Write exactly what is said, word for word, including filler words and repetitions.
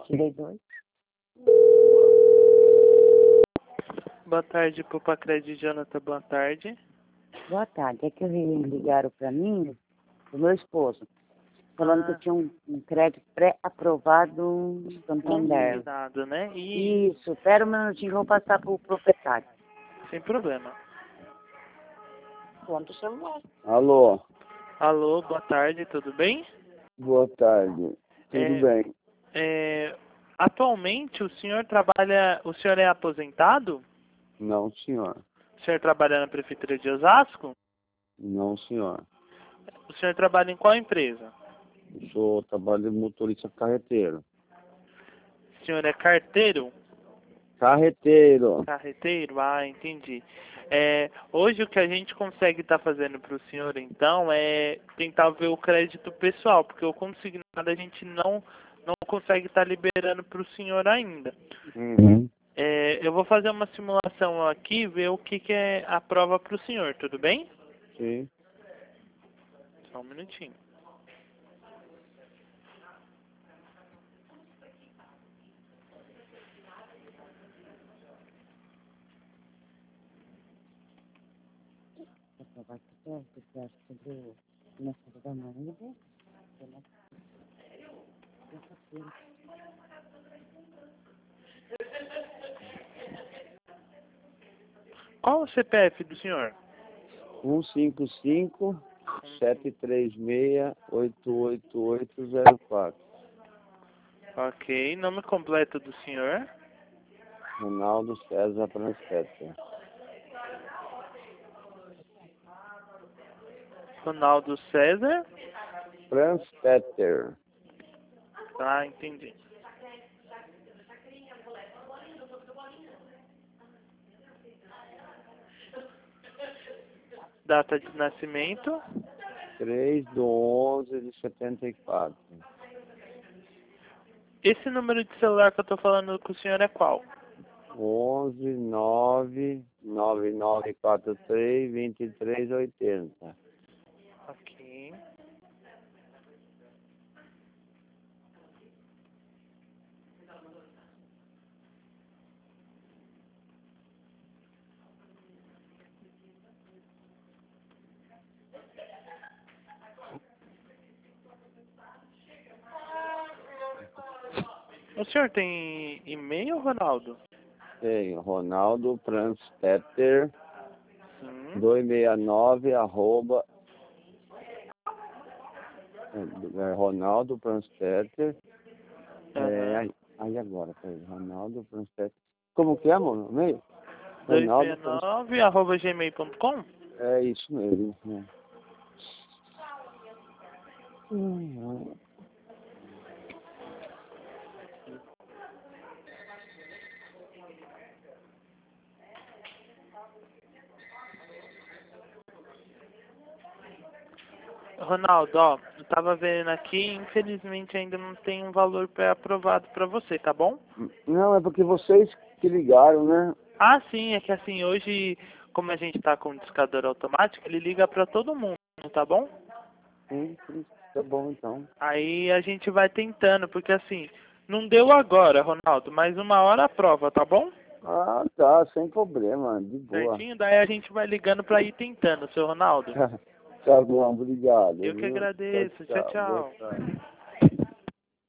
tirei dois. Boa tarde, Pupacred Jonathan, boa tarde. Boa tarde, é que ligaram para mim, do meu esposo, falando ah. que eu tinha um, um crédito pré-aprovado no Santander. Combinado, né? E... Isso, espera um minutinho que eu vou passar para o proprietário. Sem problema. Quanto celular? Alô? Alô, boa tarde, tudo bem? Boa tarde, tudo é, bem. É, atualmente o senhor trabalha, o senhor é aposentado? Não, senhor. O senhor trabalha na Prefeitura de Osasco? Não, senhor. O senhor trabalha em qual empresa? Eu sou, trabalho de motorista carreteiro. O senhor é carteiro? Carreteiro. Carreteiro? Ah, entendi. É, hoje o que a gente consegue estar tá fazendo para o senhor, então, é tentar ver o crédito pessoal, porque o consignado a gente não, não consegue estar tá liberando para o senhor ainda. Uhum. É, eu vou fazer uma simulação aqui, ver o que, que é a prova para o senhor, tudo bem? Sim. Só um minutinho. Vai ter que acho que do começo da manhã, né? Qual o C P F do senhor? um cinco cinco, sete três seis, oito oito oito zero quatro. Ok, nome completo do senhor? Ronaldo César Pranstetter. Ronaldo César? Pranstetter. Ah, entendi. Data de nascimento? três de onze de setenta e quatro. Esse número de celular que eu tô falando com o senhor é qual? onze nove nove nove quatro três dois três oito zero. Ok. O senhor tem e-mail, Ronaldo? Tem, Ronaldo Pranstetter Sim. duzentos e sessenta e nove arroba é, Ronaldo Pranstetter. Uhum. É, aí, aí agora, peraí, Ronaldo Pranstetter. Como que é, mano? Meio? duzentos e sessenta e nove arroba gmail ponto com? É isso mesmo. Né? Hum. Ronaldo, ó, eu tava vendo aqui, infelizmente ainda não tem um valor pré-aprovado pra você, tá bom? Não, é porque vocês que ligaram, né? Ah, sim, é que assim, hoje, como a gente tá com o discador automático, ele liga pra todo mundo, tá bom? Sim, sim, tá bom então. Aí a gente vai tentando, porque assim, não deu agora, Ronaldo, mas uma hora a prova, tá bom? Ah, tá, sem problema, de boa. Certinho? Daí a gente vai ligando pra ir tentando, seu Ronaldo. Tá bom, obrigado. Eu que Viu? agradeço. Tchau, Tchau, tchau. Boa tchau. tarde.